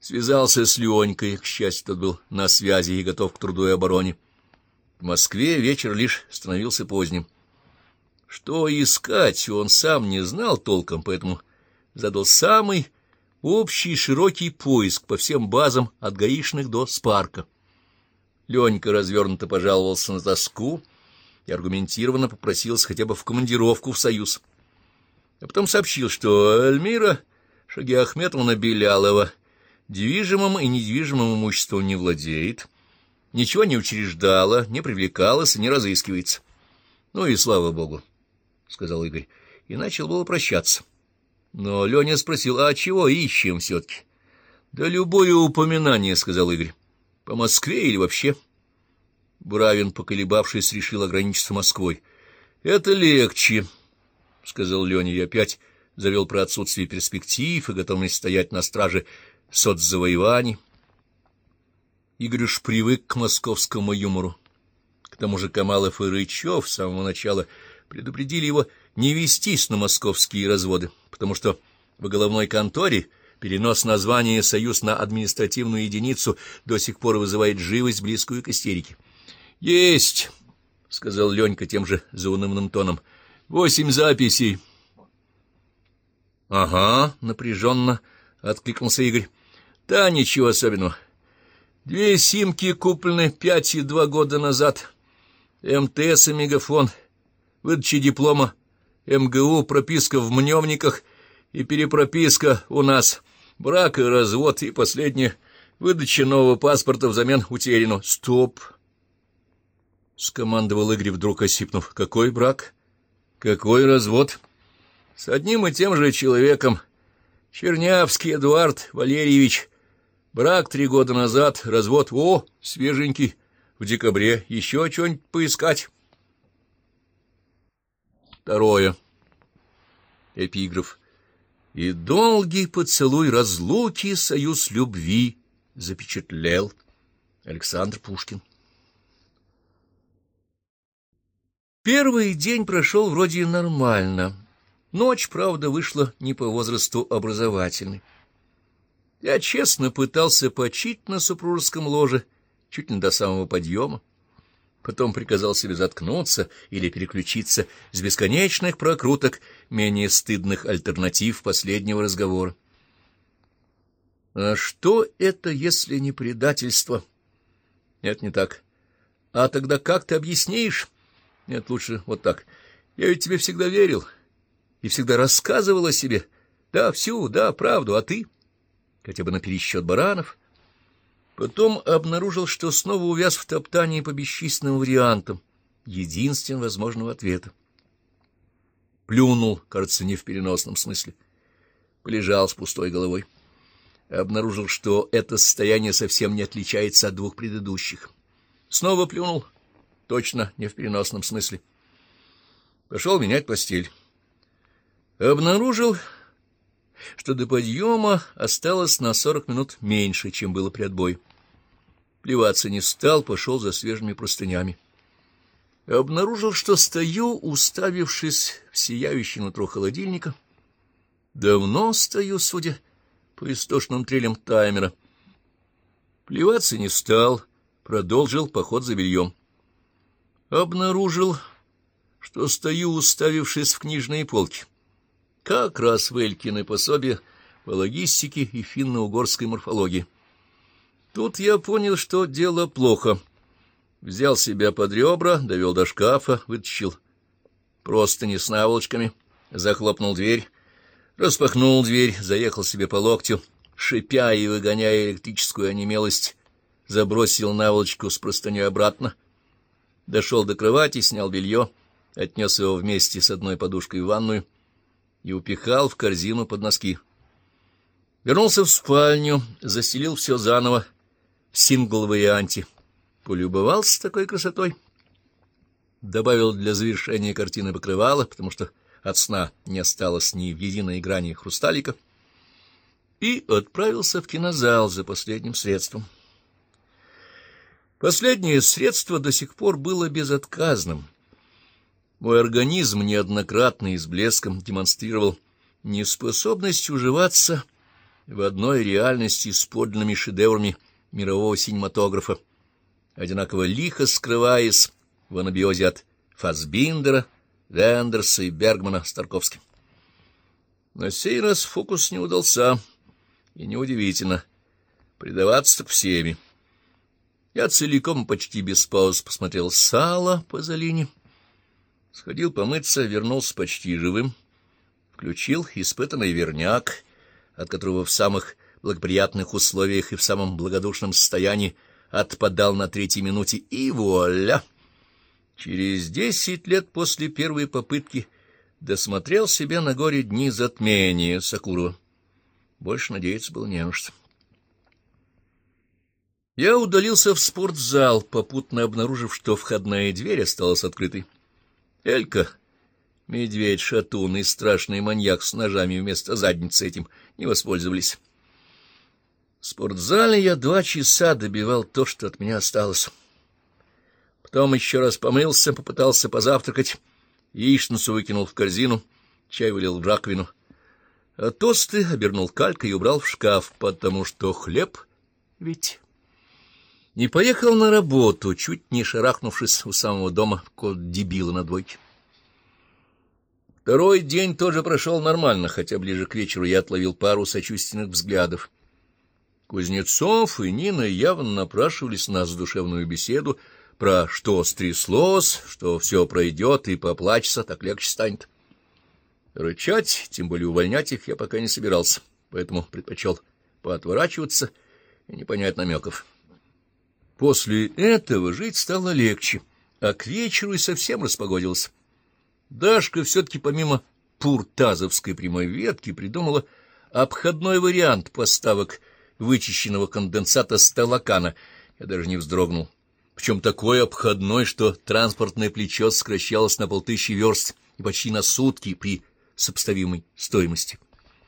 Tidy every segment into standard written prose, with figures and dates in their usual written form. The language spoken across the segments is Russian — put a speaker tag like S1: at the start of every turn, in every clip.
S1: Связался с Ленькой, к счастью, тот был на связи и готов к труду и обороне. В Москве вечер лишь становился поздним. Что искать, он сам не знал толком, поэтому задал самый общий широкий поиск по всем базам от гаишных до Спарка. Ленька развернуто пожаловался на тоску и аргументированно попросился хотя бы в командировку в Союз. А потом сообщил, что Эльмира Шагиахметовна Белялова движимым и недвижимым имуществом не владеет, ничего не учреждала, не привлекалась и не разыскивается. — Ну и слава богу, — сказал Игорь, и начал было прощаться. Но Леня спросил: а чего ищем все-таки? — Да любое упоминание, — сказал Игорь. — По Москве или вообще? Бравин, поколебавшись, решил ограничиться Москвой. — Это легче, — сказал Леня, и опять завел про отсутствие перспектив и готовность стоять на страже соцзавоеваний. Игорь уж привык к московскому юмору. К тому же Камалов и Рычев с самого начала предупредили его не вестись на московские разводы, потому что в головной конторе перенос названия «Союз» на административную единицу до сих пор вызывает живость, близкую к истерике. — Есть, — сказал Ленька тем же заунывным тоном. — 8 записей. — Ага, — напряженно откликнулся Игорь. — Да, ничего особенного. 2 симки куплены 5 и 2 года назад. МТС и Мегафон, выдача диплома МГУ, прописка в Мневниках и перепрописка у нас, брак и развод, и последнее — выдача нового паспорта взамен утерянного. — Стоп! — скомандовал Игорь, вдруг осипнув. — Какой брак? Какой развод? — С одним и тем же человеком. Чернявский Эдуард Валерьевич. Брак 3 года назад, развод, свеженький, в декабре. Еще что-нибудь поискать? 2. Эпиграф. И долгий поцелуй разлуки союз любви запечатлел Александр Пушкин. Первый день прошел вроде нормально. Ночь, правда, вышла не по возрасту образовательной. Я честно пытался почить на супружеском ложе чуть не до самого подъема. Потом приказал себе заткнуться или переключиться с бесконечных прокруток менее стыдных альтернатив последнего разговора. А что это, если не предательство? Нет, не так. А тогда как ты объяснишь? Нет, лучше вот так. Я ведь тебе всегда верил и всегда рассказывал о себе. Да, всю, да, правду, а ты? Хотя бы на пересчет баранов. Потом обнаружил, что снова увяз в топтании по бесчисленным вариантам единственного возможного ответа. Плюнул, кажется, не в переносном смысле. Полежал с пустой головой. Обнаружил, что это состояние совсем не отличается от 2 предыдущих. Снова плюнул, точно не в переносном смысле. Пошел менять постель. Обнаружил, что до подъема осталось на 40 минут меньше, чем было при отбое. Плеваться не стал, пошел за свежими простынями. Обнаружил, что стою, уставившись в сияющее нутро холодильника. Давно стою, судя по истошным трелям таймера. Плеваться не стал, продолжил поход за бельем. Обнаружил, что стою, уставившись в книжные полки. Как раз в Элькины пособия по логистике и финно-угорской морфологии. Тут я понял, что дело плохо. Взял себя под ребра, довел до шкафа, вытащил простыни с наволочками, захлопнул дверь, распахнул дверь, заехал себе по локтю, шипя и выгоняя электрическую онемелость, забросил наволочку с простыней обратно, дошел до кровати, снял белье, отнес его вместе с одной подушкой в ванную и упихал в корзину под носки. Вернулся в спальню, застелил все заново в сингл-варианте. Полюбовался такой красотой. Добавил для завершения картины покрывало, потому что от сна не осталось ни в единой грани хрусталика, и отправился в кинозал за последним средством. Последнее средство до сих пор было безотказным. Мой организм неоднократно и с блеском демонстрировал неспособность уживаться в одной реальности с подлинными шедеврами мирового синематографа, одинаково лихо скрываясь в анабиозе от Фассбиндера, Вендерса и Бергмана с Тарковским. На сей раз фокус не удался, и неудивительно, предаваться-то всеми. Я целиком, почти без пауз, посмотрел «Сало» Пазолини, сходил помыться, вернулся почти живым, включил испытанный верняк, от которого в самых благоприятных условиях и в самом благодушном состоянии отпадал на 3-й минуте, и вуаля! Через 10 лет после первой попытки досмотрел себе на горе «Дни затмения» Сокурова. Больше надеяться было не на что. Я удалился в спортзал, попутно обнаружив, что входная дверь осталась открытой. Элька, медведь, шатун и страшный маньяк с ножами вместо задницы этим не воспользовались. В спортзале я 2 часа добивал то, что от меня осталось. Потом еще раз помылся, попытался позавтракать, яичницу выкинул в корзину, чай вылил в раковину, а тосты обернул калькой и убрал в шкаф, потому что хлеб ведь... Не поехал на работу, чуть не шарахнувшись у самого дома, кот дебила на двойке. Второй день тоже прошел нормально, хотя ближе к вечеру я отловил пару сочувственных взглядов. Кузнецов и Нина явно напрашивались на задушевную беседу про что стряслось, что все пройдет и поплачется, так легче станет. Рычать, тем более увольнять их, я пока не собирался, поэтому предпочел поотворачиваться и не понять намеков. После этого жить стало легче, а к вечеру и совсем распогодилось. Дашка все-таки помимо пуртазовской прямой ветки придумала обходной вариант поставок вычищенного конденсата с Талакана. Я даже не вздрогнул. Причем такой обходной, что транспортное плечо сокращалось на 500 верст и почти на сутки при сопоставимой стоимости.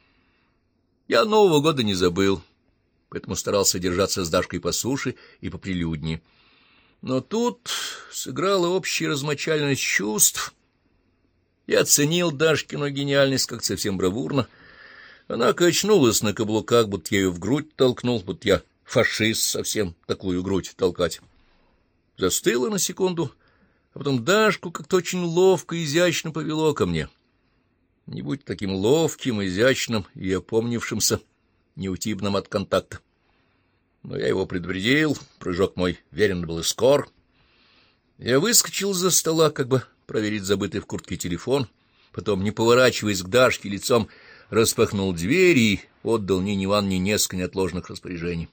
S1: Я Нового года не забыл, поэтому старался держаться с Дашкой по суше и поприлюднее. Но тут сыграла общая размочаленность чувств. Я оценил Дашкину гениальность как совсем бравурно. Она качнулась на каблуках, будто я ее в грудь толкнул, будто я фашист совсем такую грудь толкать. Застыла на секунду, а потом Дашку как-то очень ловко и изящно повело ко мне. Не будь таким ловким, изящным и опомнившимся, неутибным от контакта. Но я его предупредил, прыжок мой верен был и скор. Я выскочил из-за стола, как бы проверить забытый в куртке телефон, потом, не поворачиваясь к Дашке лицом, распахнул дверь и отдал Нине Ивановне несколько неотложных распоряжений.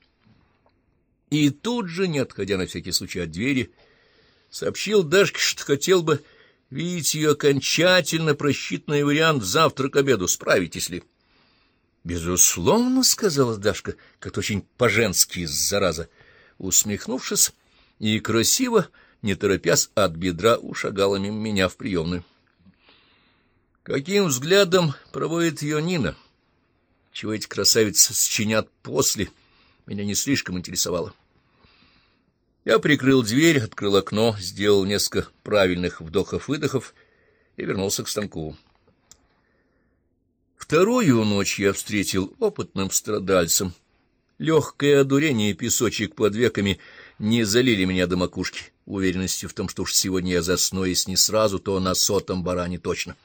S1: И тут же, не отходя на всякий случай от двери, сообщил Дашке, что хотел бы видеть ее окончательно просчитанный вариант завтра к обеду. Справитесь ли? — Безусловно, — сказала Дашка, как-то очень по-женски, зараза. Усмехнувшись и красиво, не торопясь от бедра, ушагала мимо меня в приемную. Каким взглядом проводит ее Нина? Чего эти красавицы сочинят после, меня не слишком интересовало. Я прикрыл дверь, открыл окно, сделал несколько правильных вдохов-выдохов и вернулся к станку. Вторую ночь я встретил опытным страдальцем. Легкое одурение и песочек под веками не залили меня до макушки, уверенностью в том, что уж сегодня я засну, если не сразу, то на 100-м баране точно.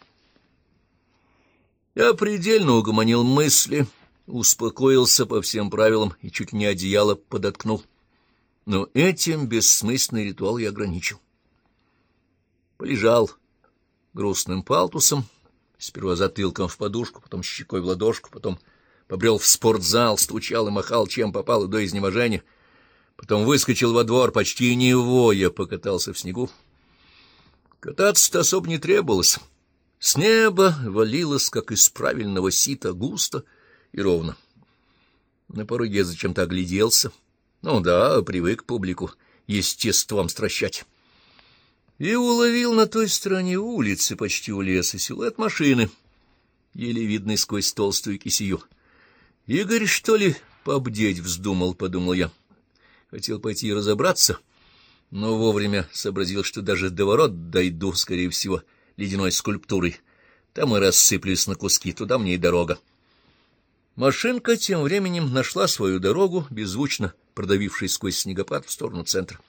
S1: Я предельно угомонил мысли, успокоился по всем правилам и чуть не одеяло подоткнул. Но этим бессмысленный ритуал я ограничил. Полежал грустным палтусом, сперва затылком в подушку, потом щекой в ладошку, потом побрел в спортзал, стучал и махал, чем попало до изнеможения, потом выскочил во двор, почти не воя, покатался в снегу. Кататься-то особо не требовалось. С неба валилось, как из правильного сита, густо и ровно. На пороге я зачем-то огляделся. Ну да, привык публику естеством стращать. И уловил на той стороне улицы, почти у леса, силуэт машины, еле видный сквозь толстую кисею. Игорь, что ли, побдеть вздумал, подумал я. Хотел пойти и разобраться, но вовремя сообразил, что даже до ворот дойду, скорее всего, ледяной скульптурой. Там и рассыплюсь на куски, туда мне и дорога. Машинка тем временем нашла свою дорогу, беззвучно продавившись сквозь снегопад в сторону центра.